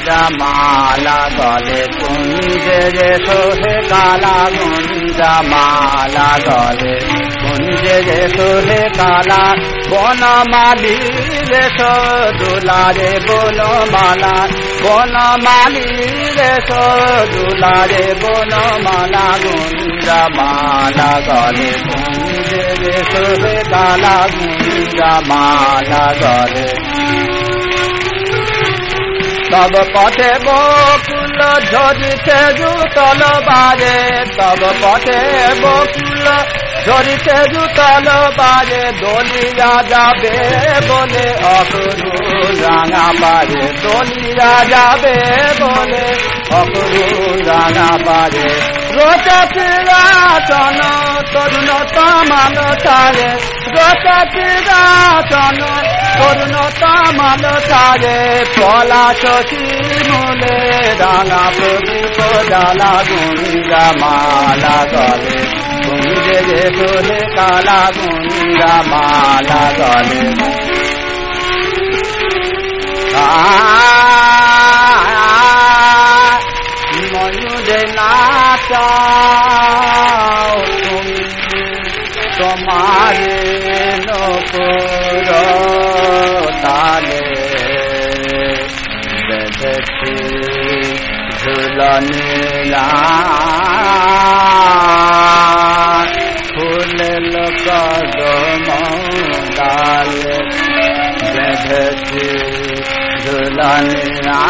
গুঞ্জা মালা গলে কুঞ্জে রে সোহে কালা গুঞ্জা মালা গলে কুঞ্জে রে সোহে কালা বনমালী রে সদুলা রে বনমালা বনমালী রে সদুলা রে বনমালা গুঞ্জা মালা গলে কুঞ্জে রে সোহে কালা গুঞ্জা মালা গলে তব পথে বকুল ঝরিছে জুতল বাজে তব পথে বকুল ঝরিছে জুতল বাজে দলিয়া যাবে বলে অকরু রাঙা বাজে দলিয়া যাবে বলে অকরু রাঙা বাজে রোচন তরুণ তামাল ছাড়ে রোচন তরুণ তামাল ছাড়ে পলাশ শিমুলে রাঙা প্রদীপ জ্বালা গুঞ্জা মালা গলে গুঞ্জে রে সোহে কালা গুঞ্জা মালা গলে ময়ূরে নাচাও তুমি তোমারে নকর তালে বেঁধেছি ঝুলনে ফুলেল কদম ডালে বেঁধেছি ঝুলনে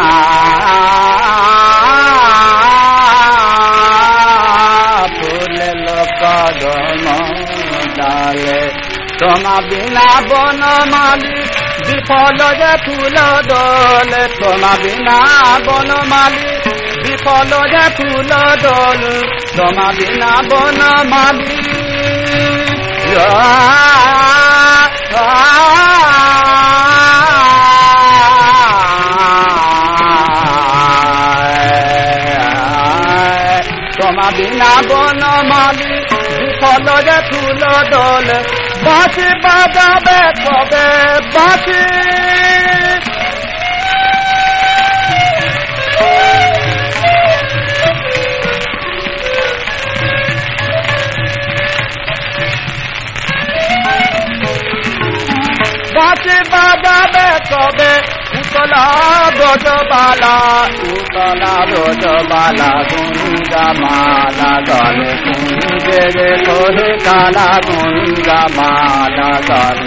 ফুলেল কদম ডালে তোমা বিনা বনমালী বিফল যে ফুল দোল তোমা বিনা বনমালী বিফল যে ফুল দোল তোমা বিনা বনমালী তোমা বিনা বনমালী বিফল যে ফুল দোল বাঁশি বাজাবে কবে বাঁশি বাঁশি বাজাবে কবে উতলা ব্রজবালা গুঞ্জা মালা গলে কুঞ্জে রে সোহে কালা গুঞ্জা মালা গলে